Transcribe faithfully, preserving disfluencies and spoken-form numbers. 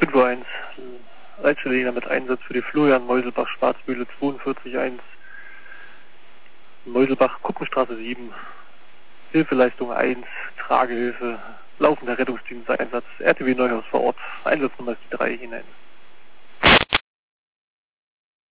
fünf Uhr eins. Leitstelle mit Einsatz für die Florian Meuselbach Schwarzbühle zweiundvierzig eins. Meuselbach Kuppenstraße sieben. Hilfeleistung eins. Tragehilfe. Laufender Rettungsdiensteinsatz. R T W Neuhaus vor Ort. Einsatznummer ist die drei hinein.